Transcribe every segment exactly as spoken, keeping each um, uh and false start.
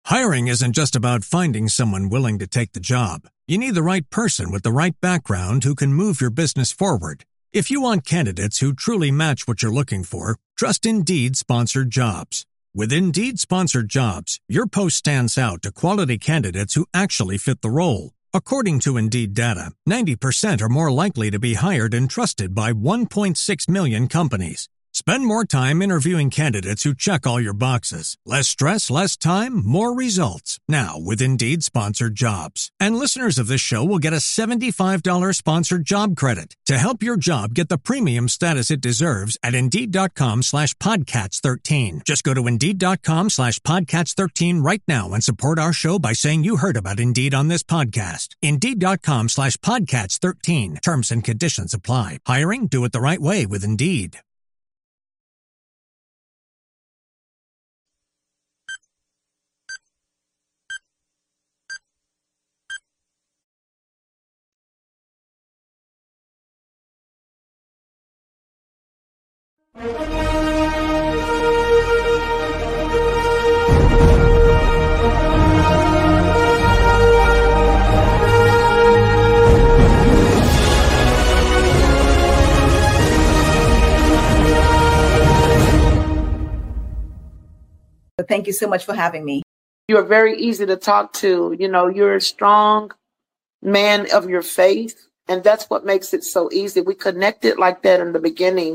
Hiring isn't just about finding someone willing to take the job. You need the right person with the right background who can move your business forward. If you want candidates who truly match what you're looking for, trust Indeed Sponsored Jobs. With Indeed Sponsored Jobs, your post stands out to quality candidates who actually fit the role. According to Indeed data, ninety percent are more likely to be hired and trusted by one point six million companies. Spend more time interviewing candidates who check all your boxes. Less stress, less time, more results. Now with Indeed Sponsored Jobs. And listeners of this show will get a seventy-five dollars sponsored job credit to help your job get the premium status it deserves at Indeed.com slash Podcats 13. Just go to Indeed.com slash Podcats 13 right now and support our show by saying you heard about Indeed on this podcast. Indeed.com slash Podcats 13. Terms and conditions apply. Hiring? Do it the right way with Indeed. Thank you so much for having me. You're very easy to talk to. You know, you're a strong man of your faith, and that's what makes it so easy. We connected like that in the beginning.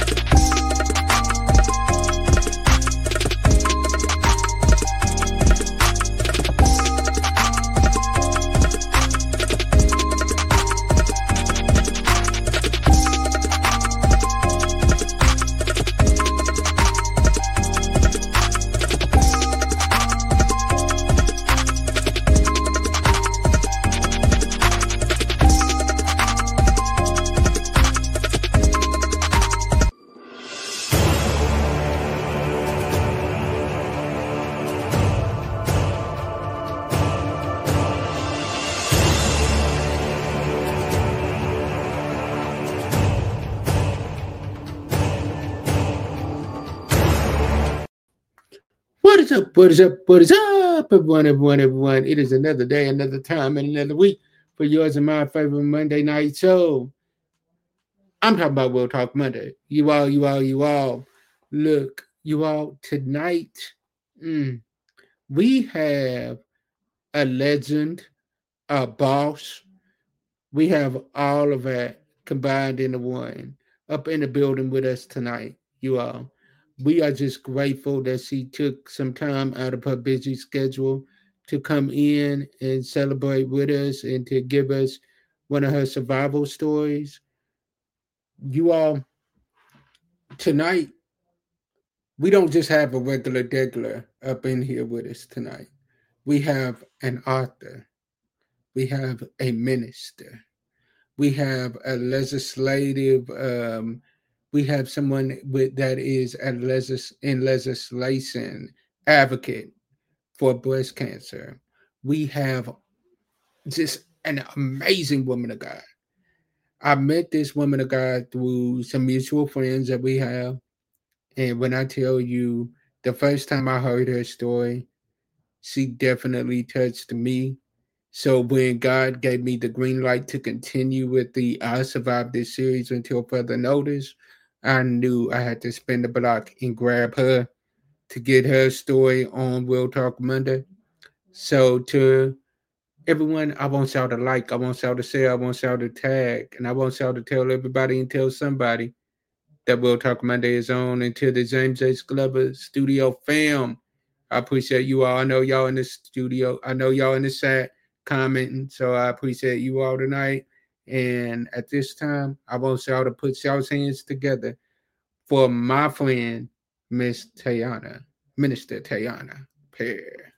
What is up? What is up? What is up, everyone, everyone, everyone? It is another day, another time, and another week for yours and my favorite Monday night show. I'm talking about Will Talk Monday. You all, you all, you all. Look, you all, tonight, mm, we have a legend, a boss. We have all of that combined into one up in the building with us tonight, you all. We are just grateful that she took some time out of her busy schedule to come in and celebrate with us and to give us one of her survival stories. You all, tonight, we don't just have a regular degular up in here with us tonight. We have an author. We have a minister. We have a legislative um We have someone with that is a legis, in legislation advocate for breast cancer. We have just an amazing woman of God. I met this woman of God through some mutual friends that we have. And when I tell you, the first time I heard her story, she definitely touched me. So when God gave me the green light to continue with the I Survived This series until further notice, I knew I had to spin the block and grab her to get her story on Will Talk Monday. So to everyone, I want y'all to like, I want y'all to share, I want y'all to tag, and I want y'all to tell everybody and tell somebody that Will Talk Monday is on. And to the James H. Glover Studio fam, I appreciate you all. I know y'all in the studio. I know y'all in the chat commenting, so I appreciate you all tonight. And at this time, I want y'all to put y'all's hands together for my friend, Miss Tayana, Minister Tayana Pear.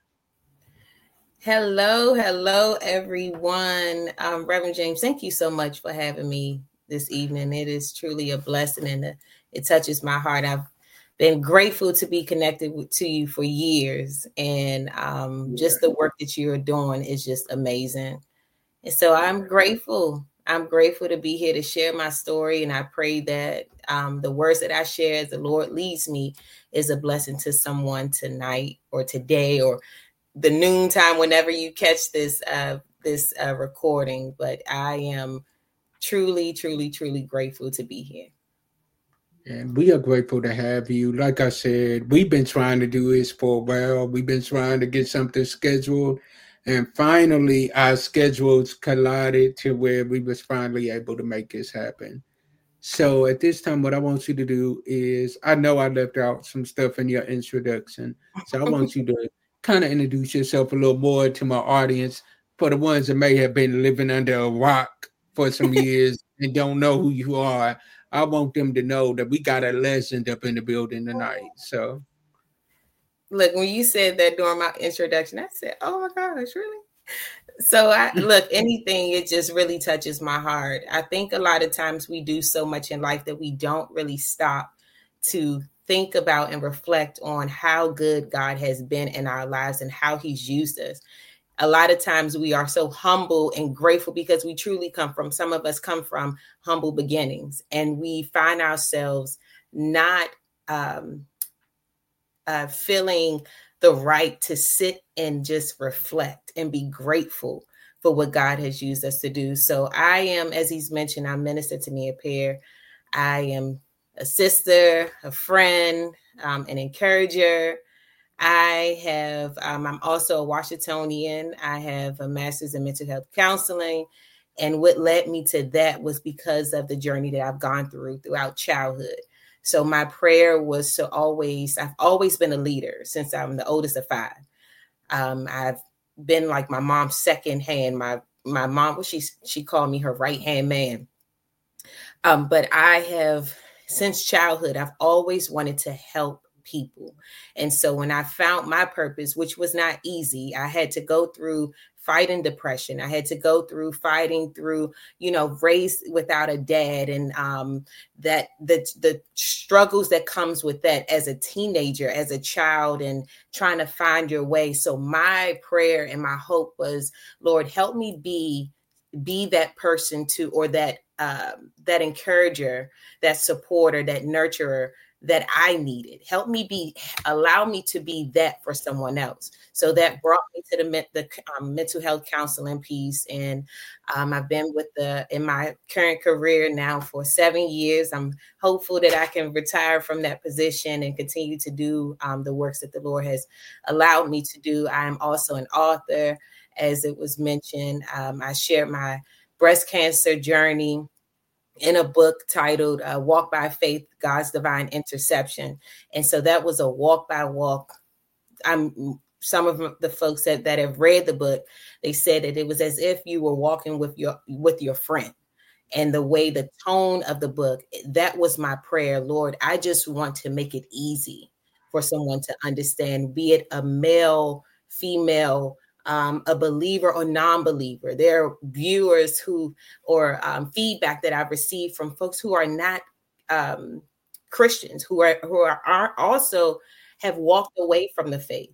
Hello, hello, everyone. Um, Reverend James, thank you so much for having me this evening. It is truly a blessing, and it touches my heart. I've been grateful to be connected with, to you for years, and um, yeah. just the work that you're doing is just amazing. And so I'm grateful. I'm grateful to be here to share my story, and I pray that um, the words that I share as the Lord leads me is a blessing to someone tonight or today or the noontime whenever you catch this uh, this uh, recording. But I am truly, truly, truly grateful to be here. And we are grateful to have you. Like I said, we've been trying to do this for a while. We've been trying to get something scheduled. And finally, our schedules collided to where we was finally able to make this happen. So at this time, what I want you to do is, I know I left out some stuff in your introduction. So I want you to kind of introduce yourself a little more to my audience, for the ones that may have been living under a rock for some years and don't know who you are. I want them to know that we got a legend up in the building tonight. So, look, when you said that during my introduction, I said, "Oh my gosh, really?" So, I look, anything, it just really touches my heart. I think a lot of times we do so much in life that we don't really stop to think about and reflect on how good God has been in our lives and how He's used us. A lot of times we are so humble and grateful because we truly come from, some of us come from humble beginnings, and we find ourselves not um, uh, feeling the right to sit and just reflect and be grateful for what God has used us to do. So I am, as he's mentioned, I'm Minister Tania Pear. I am a sister, a friend, um, an encourager. I have, um, I'm also a Washingtonian. I have a master's in mental health counseling. And what led me to that was because of the journey that I've gone through throughout childhood. So my prayer was to always, I've always been a leader since I'm the oldest of five. Um, I've been like my mom's second hand. My, my mom, well, she, she called me her right hand man. Um, but I have, since childhood, I've always wanted to help people. And so when I found my purpose, which was not easy, I had to go through fighting depression. I had to go through fighting through, you know, raised without a dad, and um, that the the struggles that comes with that as a teenager, as a child, and trying to find your way. So my prayer and my hope was, Lord, help me be be that person to, or that uh, that encourager, that supporter, that nurturer that I needed. Help me be, allow me to be that for someone else. So that brought me to the, the um, mental health counseling piece. And um, I've been with the, in my current career now for seven years. I'm hopeful that I can retire from that position and continue to do um, the works that the Lord has allowed me to do. I am also an author, as it was mentioned. Um, I shared my breast cancer journey in a book titled uh, Walk by Faith, God's Divine Interception. And so that was a walk by walk. I'm some of the folks that, that have read the book, they said that it was as if you were walking with your with your friend. And the way, the tone of the book, that was my prayer. Lord, I just want to make it easy for someone to understand, be it a male, female, Um, a believer or non-believer. There are viewers who, or um, feedback that I've received from folks who are not um, Christians, who are who are, are also have walked away from the faith.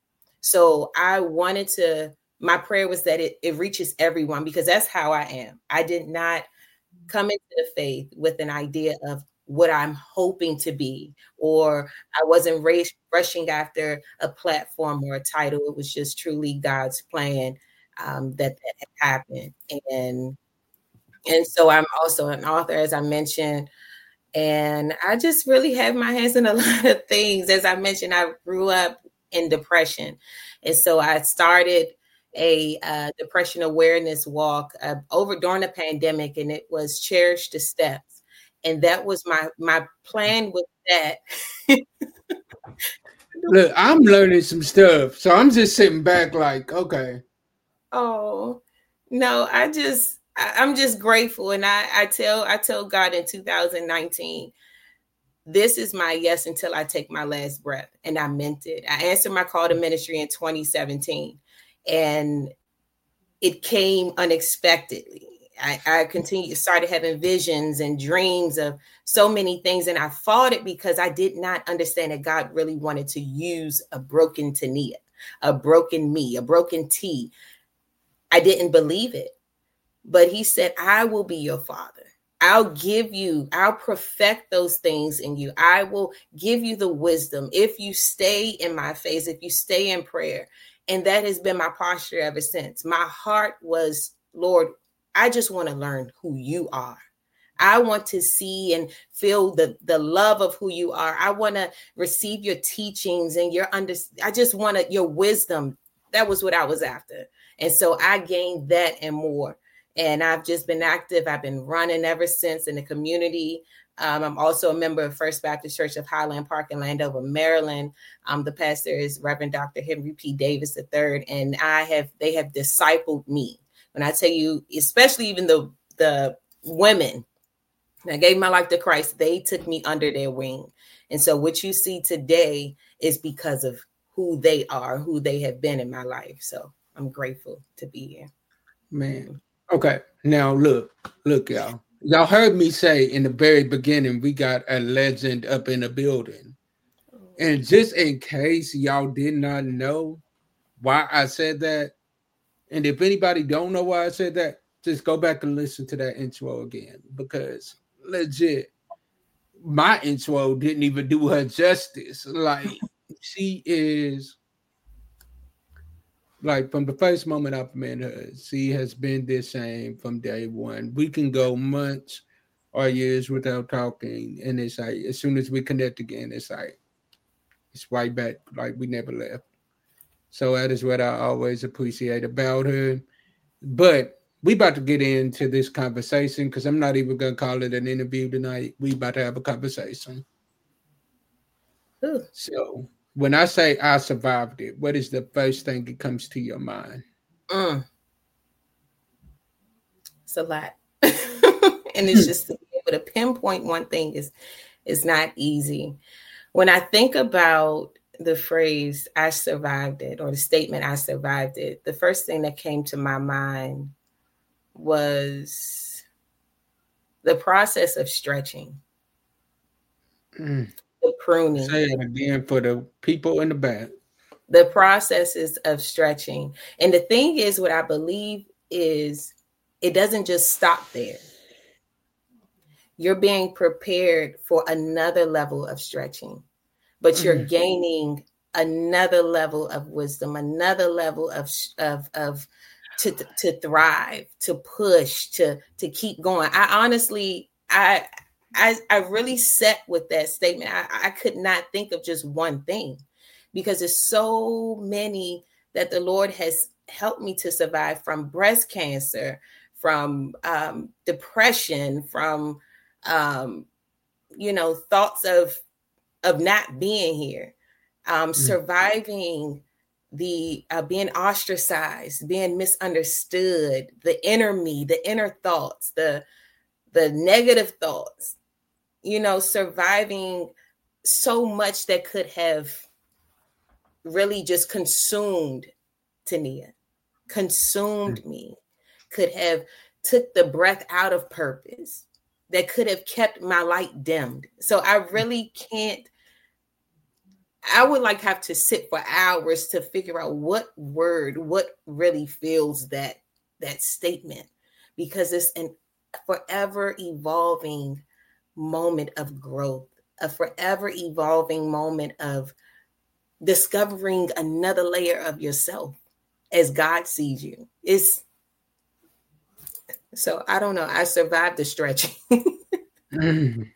So I wanted to, my prayer was that it, it reaches everyone, because that's how I am. I did not come into the faith with an idea of what I'm hoping to be, or I wasn't raised rushing after a platform or a title. It was just truly God's plan um, that, that had happened. And, and so I'm also an author, as I mentioned, and I just really have my hands in a lot of things. As I mentioned, I grew up in depression. And so I started a uh, depression awareness walk uh, over during the pandemic, and it was Cherish the Steps. And that was my my plan with that. Look, I'm learning some stuff, so I'm just sitting back like, okay. Oh, no, I just, I, I'm just grateful. And I, I tell, I tell God in two thousand nineteen, this is my yes until I take my last breath. And I meant it. I answered my call to ministry in twenty seventeen, and it came unexpectedly. I, I continued, started having visions and dreams of so many things. And I fought it because I did not understand that God really wanted to use a broken Tania, a broken me, a broken T. I didn't believe it, but he said, I will be your father. I'll give you, I'll perfect those things in you. I will give you the wisdom. If you stay in my face, if you stay in prayer, And that has been my posture ever since. My heart was, Lord, I just want to learn who you are. I want to see and feel the, the love of who you are. I want to receive your teachings and your under. I just wanted your wisdom. That was what I was after. And so I gained that and more. And I've just been active. I've been running ever since in the community. Um, I'm also a member of First Baptist Church of Highland Park in Landover, Maryland. Um, the pastor is Reverend Doctor Henry P. Davis the third, and I have they have discipled me. When I tell you, especially even the the women that gave my life to Christ, they took me under their wing. And so what you see today is because of who they are, who they have been in my life. So I'm grateful to be here. Man. Okay. Now look, look, y'all. Y'all heard me say in the very beginning, we got a legend up in the building. And just in case y'all did not know why I said that, and if anybody don't know why I said that, just go back and listen to that intro again, because legit, my intro didn't even do her justice. Like, she is, like, from the first moment I've met her, she has been the same from day one. We can go months or years without talking, and it's like, as soon as we connect again, it's like, it's right back like we never left. So that is what I always appreciate about her. But we about to get into this conversation, because I'm not even going to call it an interview tonight. We about to have a conversation. Ooh. So when I say I survived it, what is the first thing that comes to your mind? Mm. It's a lot. And it's just to be able to pinpoint one thing is, is not easy. When I think about the phrase, I survived it, or the statement, I survived it, the first thing that came to my mind was the process of stretching, Mm. the pruning. Say it again for the people in the back. The processes of stretching. And the thing is, what I believe is, it doesn't just stop there. You're being prepared for another level of stretching, but you're mm. gaining another level of wisdom, another level of, of, of, to, to thrive, to push, to, to keep going. I honestly, I, I, I really sat with that statement. I, I could not think of just one thing, because there's so many that the Lord has helped me to survive, from breast cancer, from um, depression, from, um, you know, thoughts of, of not being here, um, mm. surviving the uh, being ostracized, being misunderstood, the inner me, the inner thoughts, the, the negative thoughts, you know, surviving so much that could have really just consumed Tania, consumed mm. me, could have took the breath out of purpose, that could have kept my light dimmed. So I really can't, I would like have to sit for hours to figure out what word, what really fills that, that statement, because it's an forever evolving moment of growth, a forever evolving moment of discovering another layer of yourself as God sees you. It's, so I don't know. I survived the stretching. mm.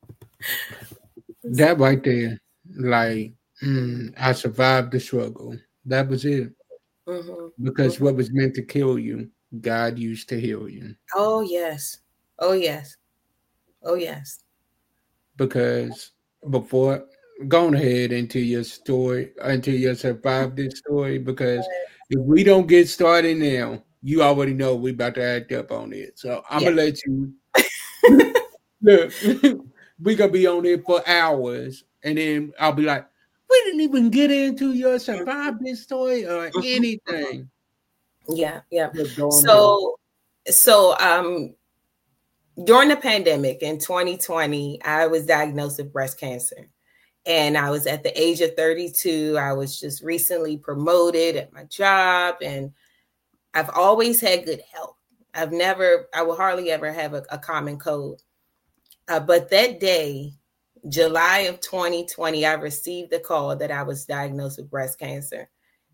That right there, like, mm, I survived the struggle. That was it. Mm-hmm. Because mm-hmm. what was meant to kill you, God used to heal you. Oh, yes. Oh, yes. Oh, yes. Because before, go ahead into your story, into your survived this story, because if we don't get started now, you already know we about to act up on it. So I'm yeah. gonna let you look. We gonna be on it for hours, and then I'll be like, we didn't even get into your survived this story or anything. Yeah, yeah. So, so um, during the pandemic in twenty twenty, I was diagnosed with breast cancer. And I was at the age of thirty-two. I was just recently promoted at my job, and I've always had good health. I've never, I will hardly ever have a, a common cold. Uh, but that day, July of twenty twenty, I received a call that I was diagnosed with breast cancer.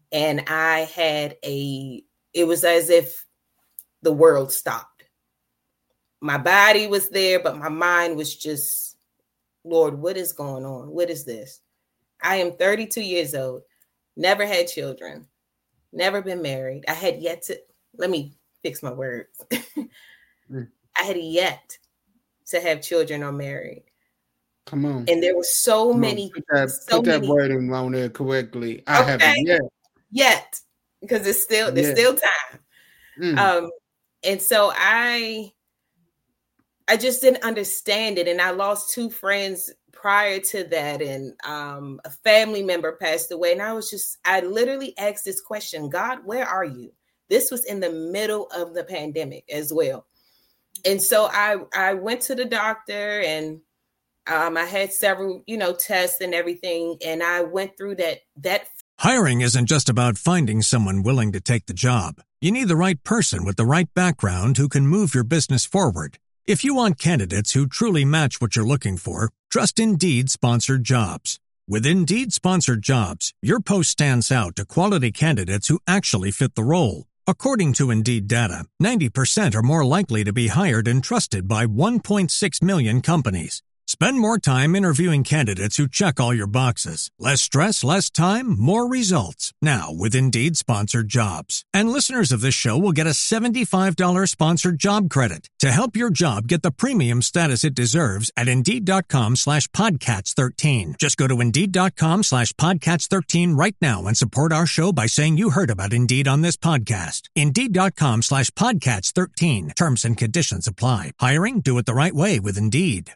And I had a, it was as if the world stopped. My body was there, but my mind was just, Lord, what is going on? What is this? I am thirty-two years old, never had children, never been married. I had yet to, let me fix my words. mm. I had yet to have children or married. Come on. And there were so Come many. On. Put that, so put that many, wording on there correctly. I okay. haven't yet. Yet. Because it's still, there's yet. still time. Mm. Um, and so I, I just didn't understand it. And I lost two friends prior to that. And um, a family member passed away. And I was just, I literally asked this question, God, where are you? This was in the middle of the pandemic as well. And so I, I went to the doctor and um, I had several, you know, tests and everything. And I went through that, that. Hiring isn't just about finding someone willing to take the job. You need the right person with the right background who can move your business forward. If you want candidates who truly match what you're looking for, trust Indeed Sponsored Jobs. With Indeed Sponsored Jobs, your post stands out to quality candidates who actually fit the role. According to Indeed data, ninety percent are more likely to be hired and trusted by one point six million companies. Spend more time interviewing candidates who check all your boxes. Less stress, less time, more results. Now with Indeed Sponsored Jobs. And listeners of this show will get a seventy-five dollars sponsored job credit to help your job get the premium status it deserves at Indeed.com slash Podcats 13. Just go to Indeed.com slash Podcats 13 right now and support our show by saying you heard about Indeed on this podcast. Indeed.com slash Podcats 13. Terms and conditions apply. Hiring? Do it the right way with Indeed.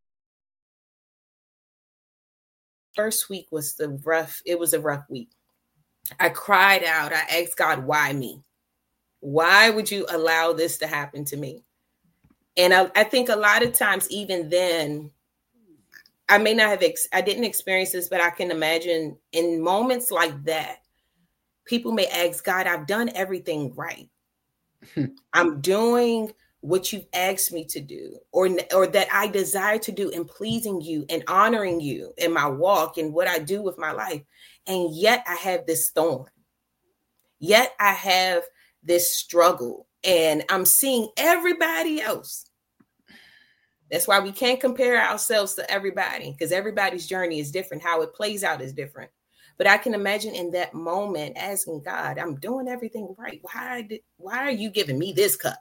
First week was the rough, it was a rough week. I cried out. I asked God, why me? Why would you allow this to happen to me? And I, I think a lot of times, even then, I may not have, ex- I didn't experience this, but I can imagine in moments like that, people may ask God, I've done everything right. I'm doing what you've asked me to do, or, or that I desire to do in pleasing you and honoring you in my walk and what I do with my life. And yet I have this thorn. Yet I have this struggle and I'm seeing everybody else. That's why we can't compare ourselves to everybody, because everybody's journey is different. How it plays out is different. But I can imagine in that moment asking God, I'm doing everything right. Why did, why are you giving me this cup?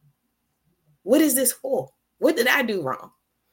What is this for? What did I do wrong?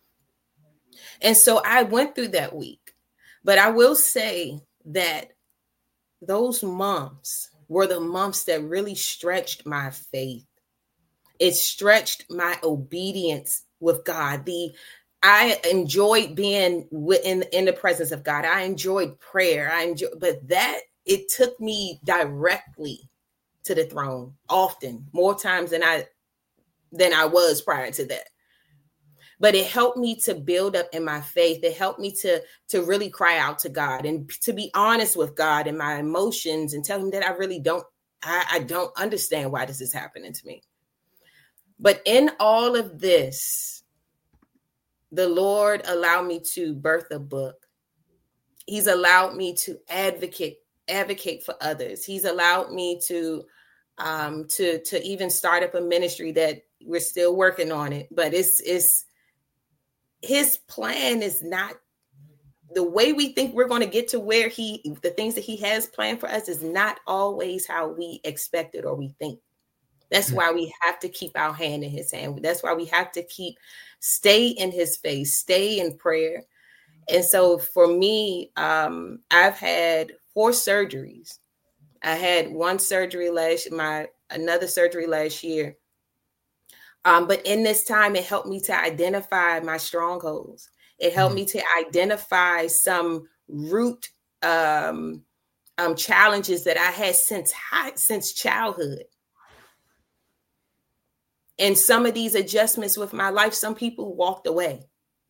And so I went through that week. But I will say that those months were the months that really stretched my faith. It stretched my obedience with God. The I enjoyed being in, in the presence of God. I enjoyed prayer. I enjoyed, but that it took me directly to the throne often, more times than I than I was prior to that. But it helped me to build up in my faith. It helped me to, to really cry out to God and to be honest with God and my emotions and tell him that I really don't, I, I don't understand why this is happening to me. But in all of this, the Lord allowed me to birth a book. He's allowed me to advocate, advocate for others. He's allowed me to, um, to, to even start up a ministry that we're still working on it, but it's, it's, his plan is not the way we think we're going to get to where he, the things that he has planned for us is not always how we expect it or we think. That's why we have to keep our hand in his hand. That's why we have to keep, stay in his face, stay in prayer. And so for me, um, I've had four surgeries. I had one surgery last, my, another surgery last year. Um, but in this time, it helped me to identify my strongholds. It helped mm-hmm. me to identify some root um, um, challenges that I had since high, since childhood. And some of these adjustments with my life, some people walked away.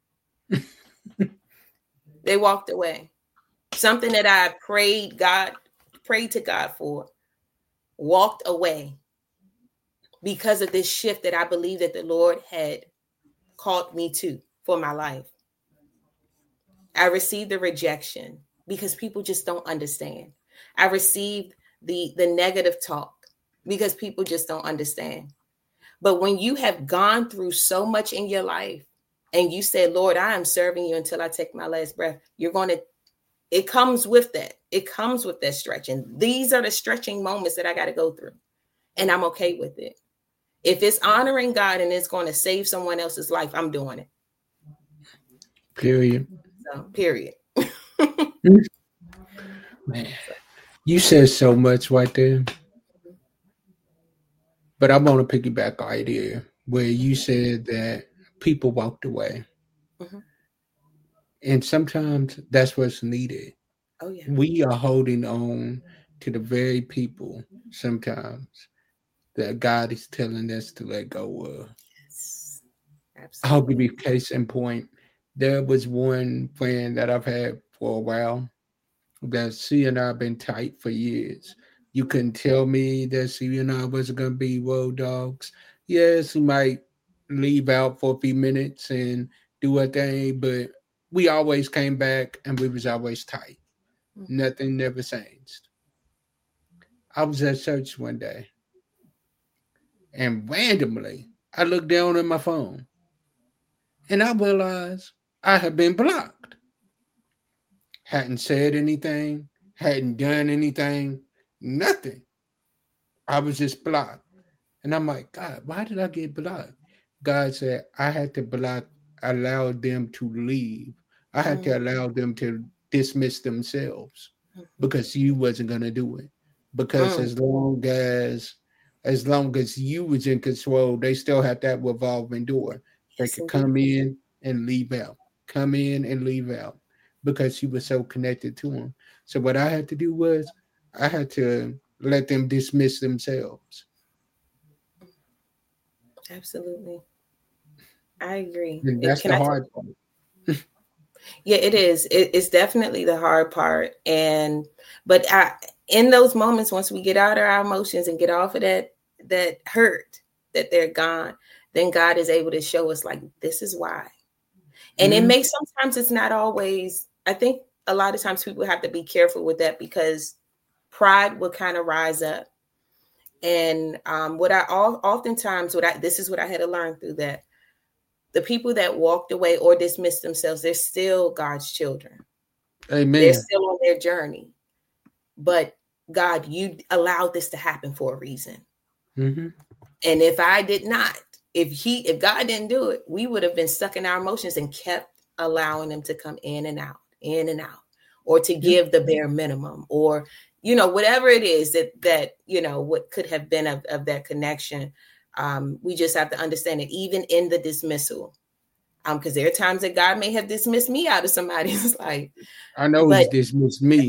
They walked away. Something that I prayed God, prayed to God for, walked away. Because of this shift that I believe that the Lord had called me to for my life. I received the rejection because people just don't understand. I received the the negative talk because people just don't understand. But when you have gone through so much in your life and you say, Lord, I am serving you until I take my last breath, you're going to, it comes with that. It comes with that stretching. These are the stretching moments that I got to go through. And I'm okay with it. If it's honoring God and it's going to save someone else's life, I'm doing it. Period. So, period. Man, you said so much right there. But I want to piggyback the idea where you said that people walked away. Mm-hmm. And sometimes that's what's needed. Oh, yeah. We are holding on to the very people sometimes that God is telling us to let go of. Yes. Absolutely. I'll give you a case in point. There was one friend that I've had for a while that she and I have been tight for years. You couldn't tell me that she and I wasn't going to be road dogs. Yes, we might leave out for a few minutes and do a thing, but we always came back and we was always tight. Mm-hmm. Nothing never changed. I was at church one day and randomly I looked down at my phone and I realized I had been blocked. Hadn't said anything, hadn't done anything, nothing. I was just blocked. And I'm like, God, why did I get blocked? God said, I had to block, allow them to leave. I had mm-hmm. to allow them to dismiss themselves mm-hmm. because you wasn't going to do it. Because mm. as long as as long as you was in control, they still had that revolving door. They yes, could indeed. Come in and leave out. Come in and leave out. Because you were so connected to them. So what I had to do was I had to let them dismiss themselves. Absolutely. I agree. And that's Can the I hard part. Yeah, it is. It, it's definitely the hard part. And but I, in those moments, once we get out of our emotions and get off of that that hurt that they're gone, then God is able to show us like, this is why. And mm-hmm. it makes, sometimes it's not always, I think a lot of times people have to be careful with that because pride will kind of rise up. And um, what I all, oftentimes, what I, this is what I had to learn through that. The people that walked away or dismissed themselves, they're still God's children. Amen. They're still on their journey. But God, you allowed this to happen for a reason. Mm-hmm. And if I did not, if he, if God didn't do it, we would have been stuck in our emotions and kept allowing them to come in and out, in and out, or to give the bare minimum, or, you know, whatever it is that, that, you know, what could have been of, of that connection. Um, we just have to understand that even in the dismissal, um, because there are times that God may have dismissed me out of somebody's life. I know but, he's dismissed me.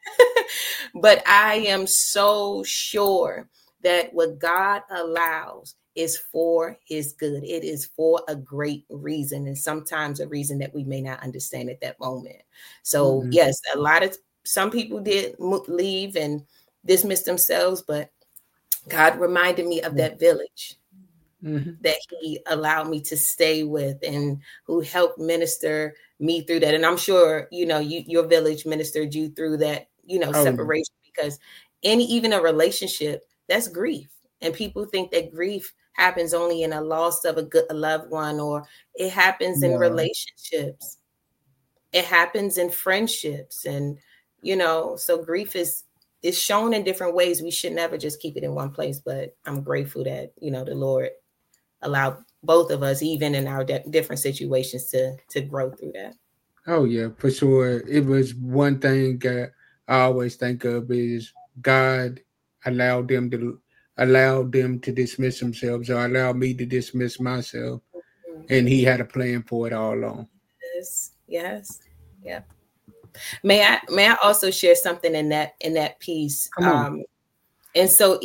But I am so sure that what God allows is for his good. It is for a great reason. And sometimes a reason that we may not understand at that moment. So mm-hmm. yes, a lot of, some people did leave and dismiss themselves, but God reminded me of that village mm-hmm. that he allowed me to stay with and who helped minister me through that. And I'm sure, you know, you, your village ministered you through that, you know, oh. separation, because any, even a relationship, that's grief. And people think that grief happens only in a loss of a good a loved one, or it happens yeah. in relationships. It happens in friendships. And, you know, so grief is, is shown in different ways. We should never just keep it in one place, but I'm grateful that, you know, the Lord allowed both of us, even in our de- different situations, to, to grow through that. Oh yeah, for sure. It was one thing that I always think of is God allowed them to allow them to dismiss themselves, or allow me to dismiss myself. Mm-hmm. And he had a plan for it all along. Yes, yes, yeah. May I may I also share something in that in that piece? Come on. Um, and so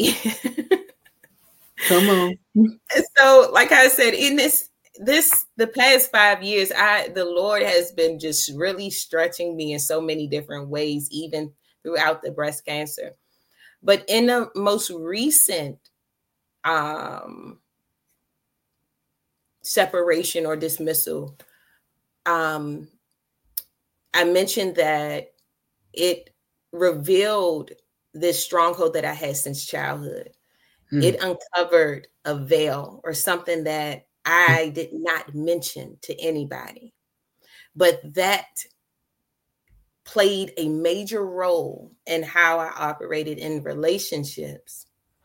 Come on. And so, like I said, in this this the past five years, I the Lord has been just really stretching me in so many different ways, even throughout the breast cancer. But in the most recent um, separation or dismissal, um, I mentioned that it revealed this stronghold that I had since childhood. Mm. It uncovered a veil or something that I did not mention to anybody, but that played a major role in how I operated in relationships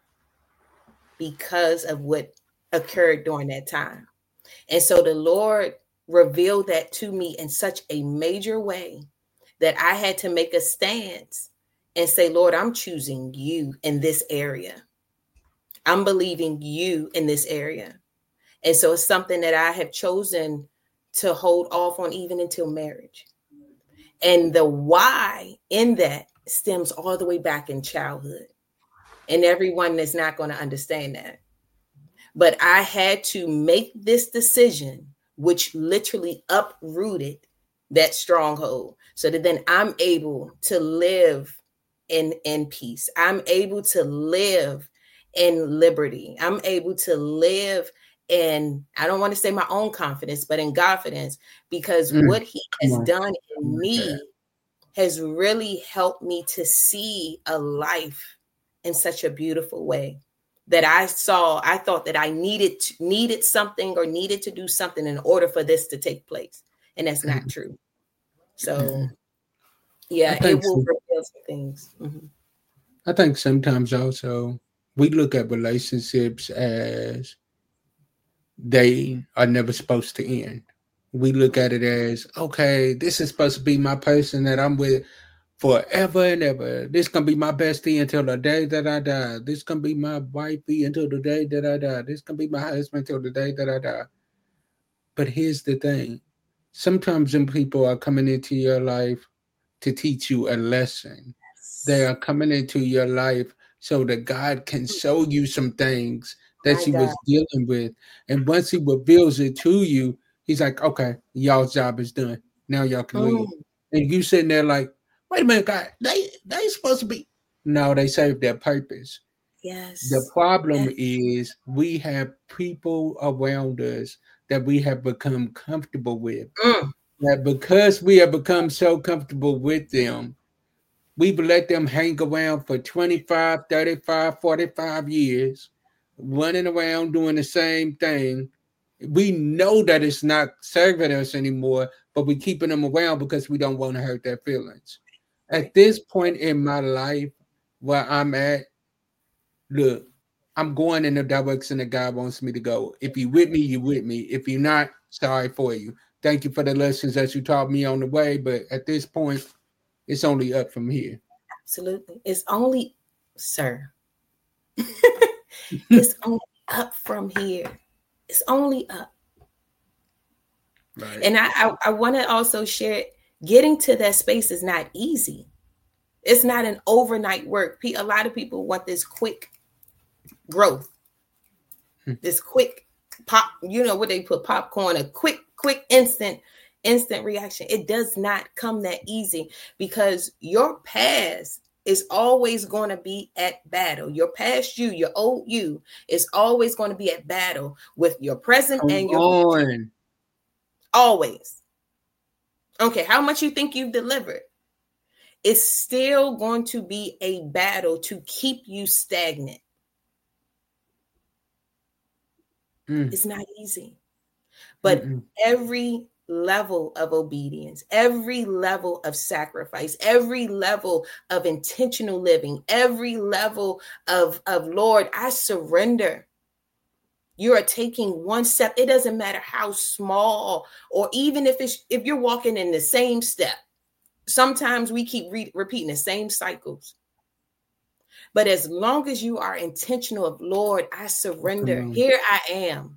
because of what occurred during that time. And so the Lord revealed that to me in such a major way that I had to make a stance and say, Lord, I'm choosing you in this area. I'm believing you in this area. And so it's something that I have chosen to hold off on even until marriage. And the why in that stems all the way back in childhood. And everyone is not going to understand that. But I had to make this decision, which literally uprooted that stronghold, so that then I'm able to live in, in peace. I'm able to live in liberty. I'm able to live in, I don't want to say my own confidence, but in confidence, because mm. what he has done in me has really helped me to see a life in such a beautiful way that I saw. I thought that I needed needed something or needed to do something in order for this to take place. And that's not true. So, yeah, it will so. reveal some things. Mm-hmm. I think sometimes also we look at relationships as they are never supposed to end. We look at it as, okay, this is supposed to be my person that I'm with forever and ever. This can be my bestie until the day that I die. This can be my wifey until the day that I die. This can be my husband until the day that I die. But here's the thing. Sometimes when people are coming into your life to teach you a lesson, they are coming into your life so that God can show you some things that he was dealing with. And once he reveals it to you, he's like, okay, y'all's job is done. Now y'all can leave. Mm. And you sitting there like, wait a minute, God, they they supposed to be. No, they serve their purpose. Yes. The problem yes. is we have people around us that we have become comfortable with. Mm. That because we have become so comfortable with them, we've let them hang around for twenty-five, thirty-five, forty-five years, running around doing the same thing. We know that it's not serving us anymore, but we're keeping them around because we don't want to hurt their feelings. At this point in my life where I'm at, look, I'm going in the direction that God wants me to go. If you're with me, you're with me. If you're not, sorry for you. Thank you for the lessons that you taught me on the way, but at this point, it's only up from here. Absolutely. It's only, sir, it's only up from here. It's only up. Right. And I, I, I want to also share, getting to that space is not easy. It's not an overnight work. A lot of people want this quick growth, hmm. this quick pop, you know what they put popcorn, a quick, quick, instant, instant reaction. It does not come that easy because your past is always going to be at battle. Your past you, your old you is always going to be at battle with your present Come and your future. Always. Okay, how much you think you've delivered? It's still going to be a battle to keep you stagnant. Mm. It's not easy. But Mm-mm. every level of obedience, every level of sacrifice, every level of intentional living, every level of, of Lord, I surrender. You are taking one step. It doesn't matter how small, or even if it's if you're walking in the same step. Sometimes we keep re- repeating the same cycles. But as long as you are intentional of, Lord, I surrender. Here I am.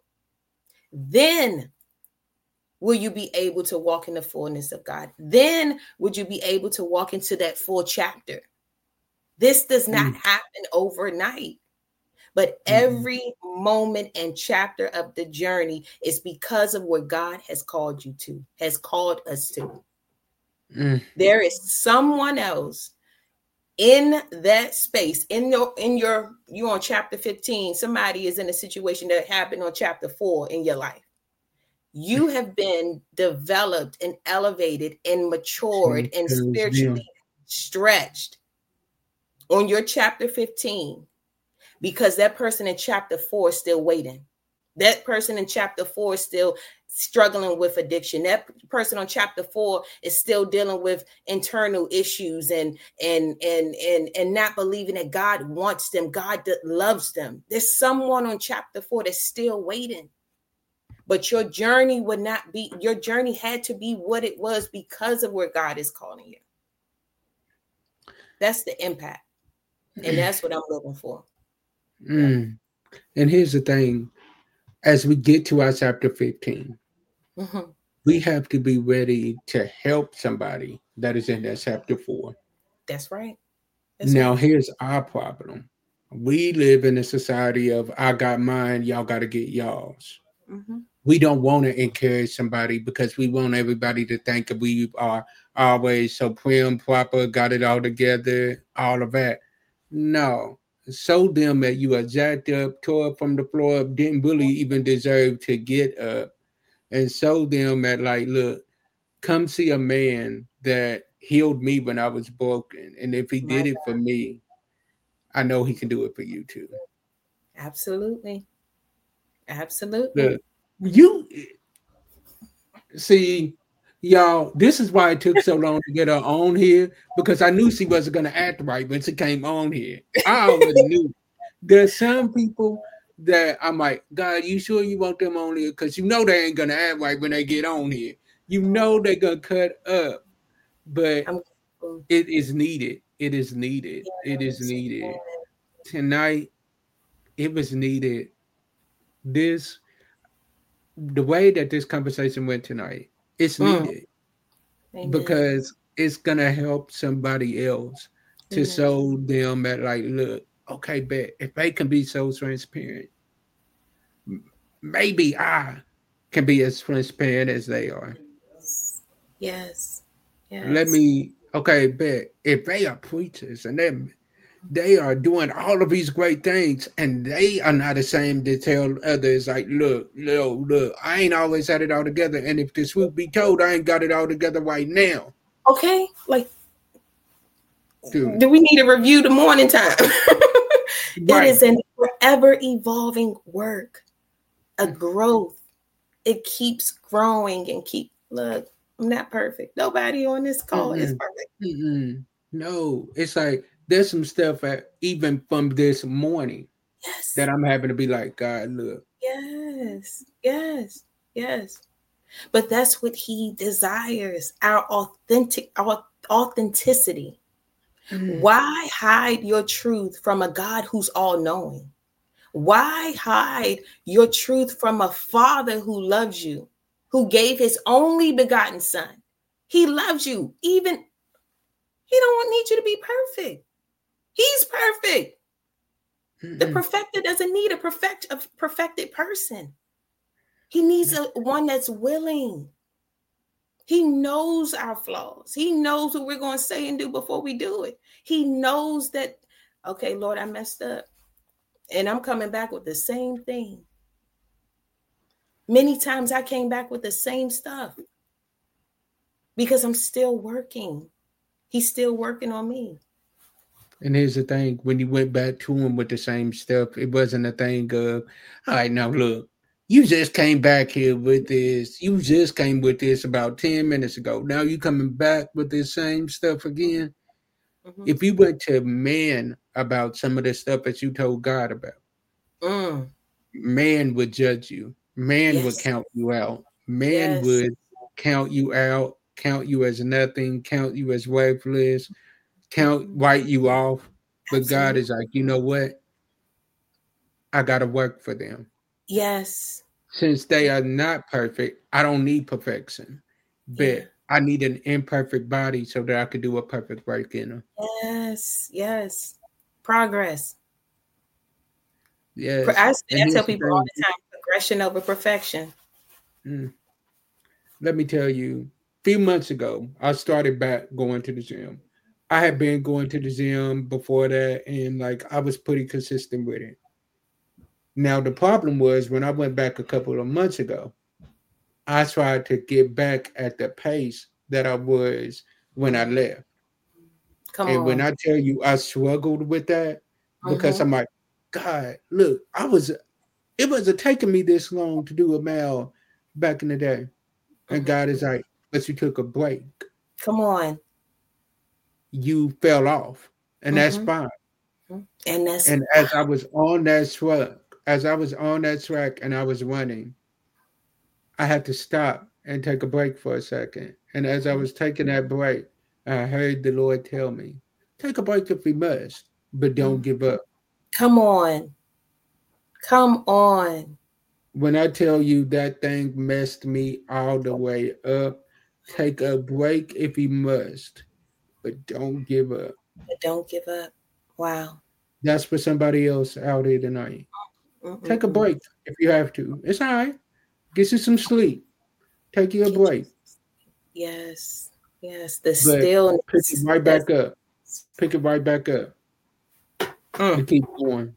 Then will you be able to walk in the fullness of God? Then would you be able to walk into that full chapter? This does not mm. happen overnight. But every mm. moment and chapter of the journey is because of what God has called you to, has called us to. Mm. There is someone else in that space, in your, in your, you on chapter fifteen, somebody is in a situation that happened on chapter four in your life. You have been developed and elevated and matured and spiritually stretched on your chapter fifteen because that person in chapter four is still waiting. That person in chapter four is still struggling with addiction. That person on chapter four is still dealing with internal issues and and and and and not believing that God wants them, God loves them. There's someone on chapter four that's still waiting. But your journey would not be, your journey had to be what it was because of where God is calling you. That's the impact. And that's what I'm looking for. Mm. And here's the thing. As we get to our chapter fifteen, mm-hmm. we have to be ready to help somebody that is in that chapter four. That's right. That's now, right. Here's our problem. We live in a society of, I got mine, y'all got to get y'all's. Mm-hmm. We don't want to encourage somebody because we want everybody to think that we are always so prim, proper, got it all together, all of that. No. Show them that you are jacked up, tore up from the floor up, didn't really even deserve to get up. And show them that, like, look, come see a man that healed me when I was broken. And if he My did God. it for me, I know he can do it for you too. Absolutely. Absolutely. Look, you see, y'all, this is why it took so long to get her on here, because I knew she wasn't going to act right when she came on here. I already knew. There's some people that I'm like, God, you sure you want them on here? Because you know they ain't going to act right when they get on here. You know they're going to cut up. But it is needed. It is needed. It is needed. Tonight, it was needed. This, the way that this conversation went tonight, it's needed mm. because it's gonna help somebody else to mm. show them that, like, look, okay, bet if they can be so transparent, maybe I can be as transparent as they are. Yes. Yes. Let me, okay, bet if they are preachers and they they are doing all of these great things and they are not ashamed to tell others, like, look, look, look, I ain't always had it all together. And if the truth be told, I ain't got it all together right now. Okay. Like, Dude. do we need to review the morning time? Right. It is an forever evolving work, a growth. It keeps growing and keep, look, I'm not perfect. Nobody on this call mm-hmm. is perfect. Mm-hmm. No, it's like, there's some stuff at, even from this morning yes. that I'm having to be like, God, look. Yes, yes, yes. But that's what he desires, our authentic, our authenticity. Mm. Why hide your truth from a God who's all-knowing? Why hide your truth from a Father who loves you, who gave his only begotten son? He loves you. Even he don't need you to be perfect. He's perfect. Mm-hmm. The perfecter doesn't need a perfect a perfected person. He needs a one that's willing. He knows our flaws. He knows what we're going to say and do before we do it. He knows that, okay, Lord, I messed up. And I'm coming back with the same thing. Many times I came back with the same stuff because I'm still working. He's still working on me. And here's the thing, when you went back to him with the same stuff, it wasn't a thing of, all right, now look, you just came back here with this. You just came with this about ten minutes ago. Now you coming back with this same stuff again. Mm-hmm. If you went to man about some of the stuff that you told God about, mm. man would judge you. Man yes. would count you out. Man yes. would count you out, count you as nothing, count you as worthless, count, write you off. But Absolutely. God is like, you know what? I got to work for them. Yes. Since they are not perfect, I don't need perfection. But yeah. I need an imperfect body so that I could do a perfect work in them. Yes. Yes. Progress. Yes. I, I tell people all the time, progression over perfection. Mm. Let me tell you, a few months ago, I started back going to the gym. I had been going to the gym before that, and like I was pretty consistent with it. Now, the problem was when I went back a couple of months ago, I tried to get back at the pace that I was when I left. Come and on. when I tell you I struggled with that, because Mm-hmm. I'm like, God, look, I was, it wasn't taking me this long to do a mile back in the day. And Mm-hmm. God is like, but you took a break. Come on. You fell off. And that's Mm-hmm. fine. And that's And as I was on that track, as I was on that track and I was running, I had to stop and take a break for a second. And as I was taking that break, I heard the Lord tell me, take a break if you must, but don't give up. Come on. Come on. When I tell you that thing messed me all the way up, take a break if you must, but don't give up. But don't give up. Wow. That's for somebody else out here tonight. Mm-mm-mm. Take a break if you have to. It's all right. Get you some sleep. Take you a break. Yes. Yes. The But stillness. pick it right back up. Pick it right back up. Mm. And keep going.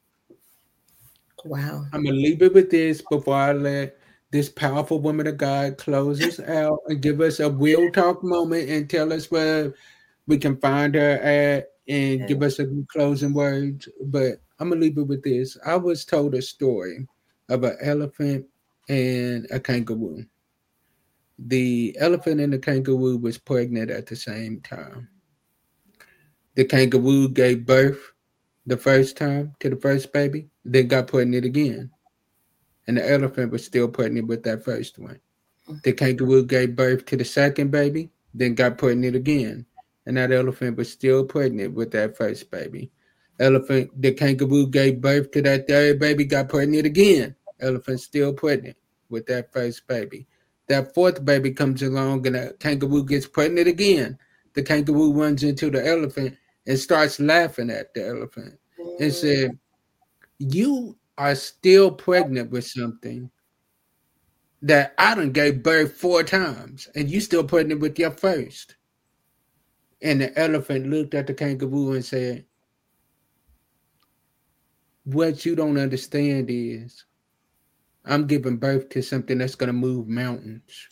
Wow. I'm going to leave it with this before I let this powerful woman of God close us out and give us a real talk moment and tell us where we can find her at and Yeah. give us a closing words. But I'm going to leave it with this. I was told a story of an elephant and a kangaroo. The elephant and the kangaroo was pregnant at the same time. The kangaroo gave birth the first time to the first baby, then got pregnant again. And the elephant was still pregnant with that first one. The kangaroo gave birth to the second baby, then got pregnant again. And that elephant was still pregnant with that first baby. Elephant, the kangaroo gave birth to that third baby, got pregnant again. Elephant still pregnant with that first baby. That fourth baby comes along and the kangaroo gets pregnant again. The kangaroo runs into the elephant and starts laughing at the elephant and said, you are still pregnant with something that I done gave birth four times and you still pregnant with your first. And the elephant looked at the kangaroo and said, what you don't understand is I'm giving birth to something that's going to move mountains.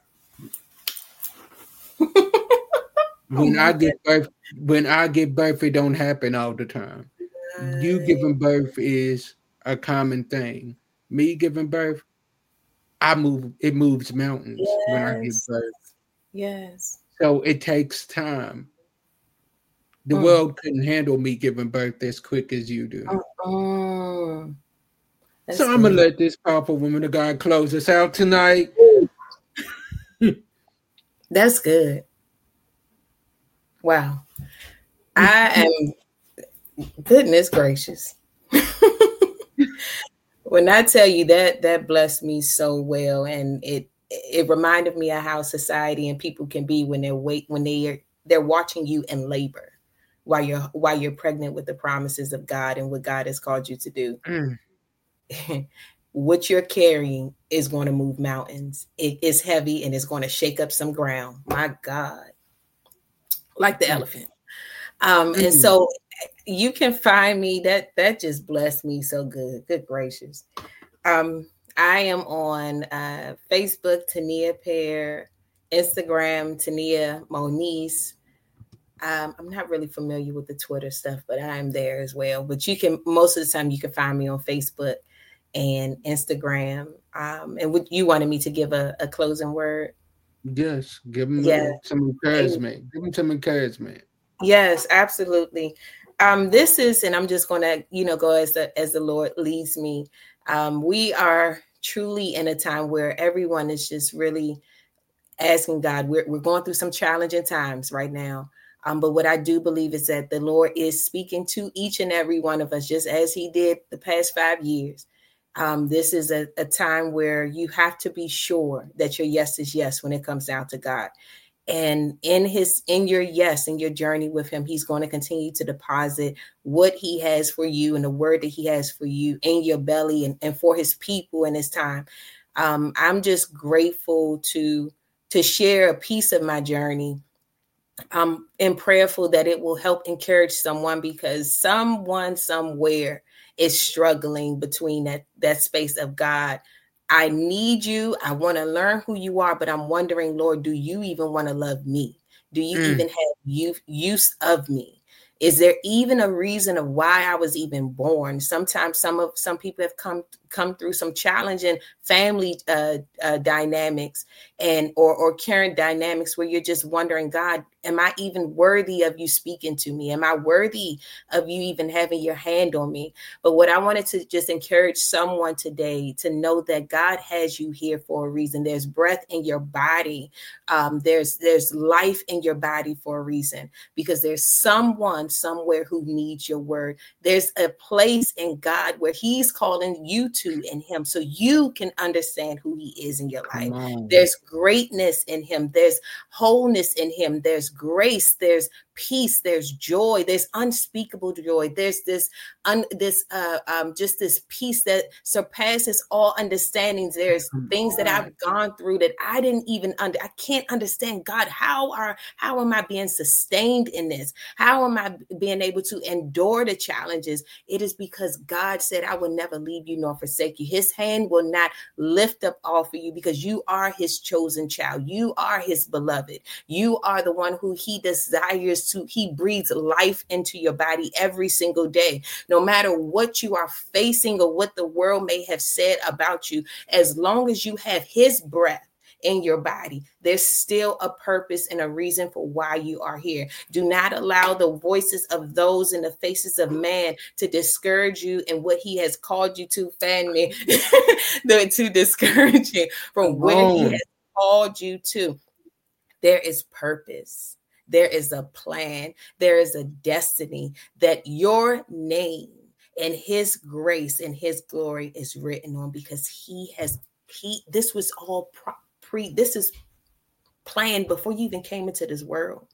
When I give birth, when I give birth, it don't happen all the time. You giving birth is a common thing. Me giving birth, I move. It moves mountains Yes. when I give birth. Yes. So it takes time. The Mm. world couldn't handle me giving birth as quick as you do. Mm. So I'm gonna let this powerful woman of God close us out tonight. That's good. Wow. I am, goodness gracious. When I tell you that, that blessed me so well. And it it reminded me of how society and people can be when they're wait when they are they're watching you in labor while you're while you're pregnant with the promises of God and what God has called you to do. Mm. What you're carrying is going to move mountains. It is heavy and it's going to shake up some ground. My God. Like the mm. elephant. Um, mm. And so you can find me. That that just blessed me so good. Good gracious. Um, I am on uh, Facebook, Tania Pear, Instagram, Tania Moniz. Um, I'm not really familiar with the Twitter stuff, but I'm there as well. But you can, most of the time, you can find me on Facebook and Instagram. Um, and would you wanted me to give a, a closing word? Yes, give them yeah. some encouragement. Give them some encouragement. Yes, absolutely. Um, this is, and I'm just going to, you know, go as the as the Lord leads me. Um, we are truly in a time where everyone is just really asking God. We're we're going through some challenging times right now. Um, but what I do believe is that the Lord is speaking to each and every one of us, just as He did the past five years. Um, this is a, a time where you have to be sure that your yes is yes when it comes down to God. And in his, in your yes, in your journey with Him, He's going to continue to deposit what He has for you and the word that He has for you in your belly and, and for His people in His time. Um, I'm just grateful to, to share a piece of my journey. Um, and prayerful that it will help encourage someone, because someone somewhere is struggling between that, that space of God. I need you. I want to learn who you are, but I'm wondering, Lord, do you even want to love me? Do you Mm. even have use, use of me? Is there even a reason of why I was even born? Sometimes some of some people have come come through some challenging family uh, uh, dynamics and or or current dynamics where you're just wondering, God, am I even worthy of you speaking to me? Am I worthy of you even having your hand on me? But what I wanted to just encourage someone today to know that God has you here for a reason. There's breath in your body. Um, there's there's life in your body for a reason, because there's someone somewhere who needs your word. There's a place in God where he's calling you to in him so you can understand who he is in your life. There's greatness in him. There's wholeness in him. There's grace. There's peace. There's joy. There's unspeakable joy. There's this un, this uh, um, just this peace that surpasses all understandings. There's things that I've gone through that I didn't even under. I can't understand. God, how are how am I being sustained in this? How am I being able to endure the challenges? It is because God said, I will never leave you nor forsake you. His hand will not lift up off of you, because you are his chosen child. You are his beloved. You are the one who he desires to. He breathes life into your body every single day. No matter what you are facing or what the world may have said about you, as long as you have his breath in your body, there's still a purpose and a reason for why you are here. Do not allow the voices of those in the faces of man to discourage you in what he has called you to, fan me, to discourage you from where he has called you to. There is purpose. There is a plan. There is a destiny that your name and his grace and his glory is written on, because he has, he, this was all pro- pre, this is planned before you even came into this world.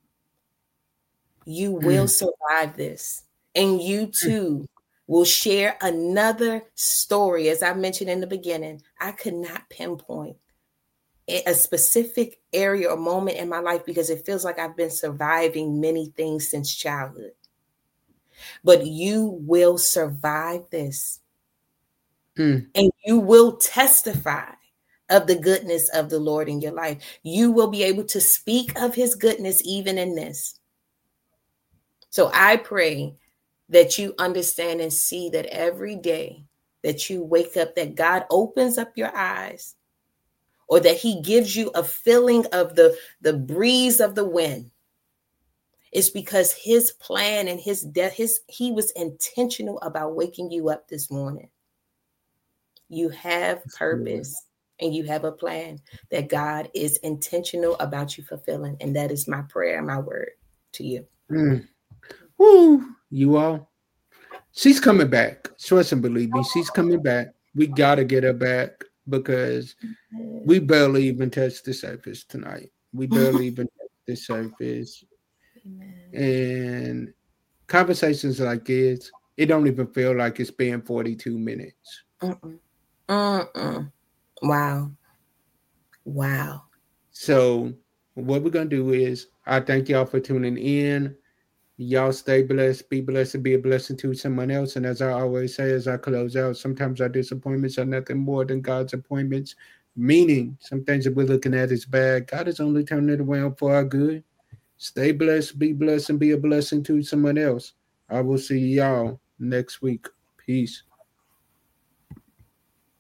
You will mm. survive this, and you too will share another story. As I mentioned in the beginning, I could not pinpoint a specific area or moment in my life because it feels like I've been surviving many things since childhood. But you will survive this, mm. and you will testify of the goodness of the Lord in your life. You will be able to speak of his goodness even in this. So I pray that you understand and see that every day that you wake up, that God opens up your eyes, or that he gives you a feeling of the, the breeze of the wind. It's because his plan and his death, his he was intentional about waking you up this morning. You have purpose and you have a plan that God is intentional about you fulfilling. And that is my prayer and my word to you. Mm. Woo, you all. She's coming back. Trust and believe me, she's coming back. We got to get her back, because we barely even touched the surface tonight. We barely even touched the surface. Amen. And conversations like this, it don't even feel like it's been forty-two minutes. Mm-mm. Mm-mm. Wow. Wow. So what we're going to do is, I thank y'all for tuning in. Y'all stay blessed, be blessed, and be a blessing to someone else. And as I always say, as I close out, sometimes our disappointments are nothing more than God's appointments, meaning some things that we're looking at is bad. God is only turning it around for our good. Stay blessed, be blessed, and be a blessing to someone else. I will see y'all next week. Peace.